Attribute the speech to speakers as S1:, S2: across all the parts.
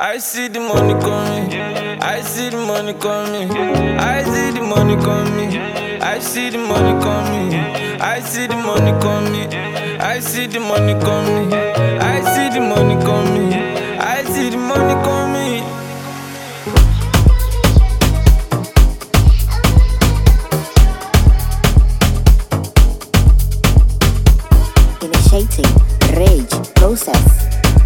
S1: I see the money coming. I see the money coming. I see the money coming. I see the money coming. I see the money coming. I see the money coming. I see the money coming. I see the money coming.
S2: Initiating rage process.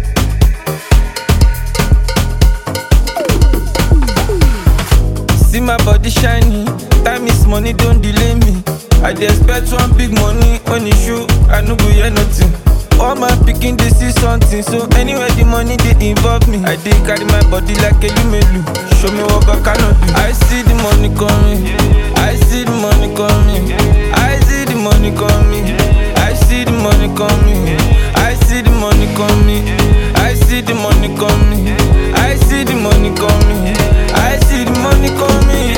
S1: See my body shiny, time is money, don't delay me. I dey expect one big money when it show, I no go hear nothing. All my pikin dey see something, so anywhere the money dey involve me. I dey carry my body like a lumelu, show me what I cannot do. I see the money coming, I see the money coming, I see the money coming, I see the money coming, I see the money coming, I see the money coming, I see the money coming, I see the money coming.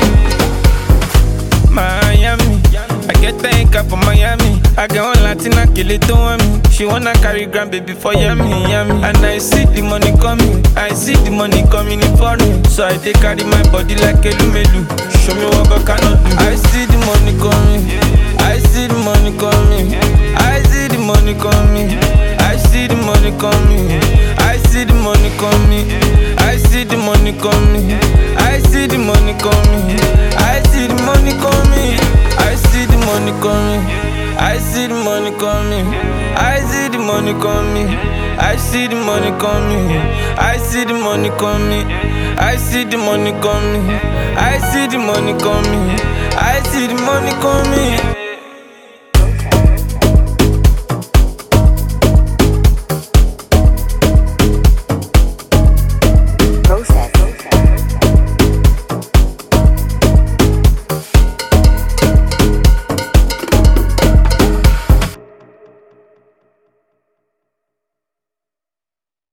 S1: Miami, I get thank for Miami. I get one Latina kill it to me. She wanna carry grandbaby for yummy, yummy. And I see the money coming, I see the money coming in for me. So I take carry my body like a lumelu. Show me what I cannot do. I see the money coming, I see the money coming, I see the money coming, I see the money coming, I see the money coming, I see the money coming, I see the money coming, I see the money coming, I see the money coming, I see the money coming, I see the money coming, I see the money coming, I see the money coming, I see the money coming, I see the money coming, I see the money coming.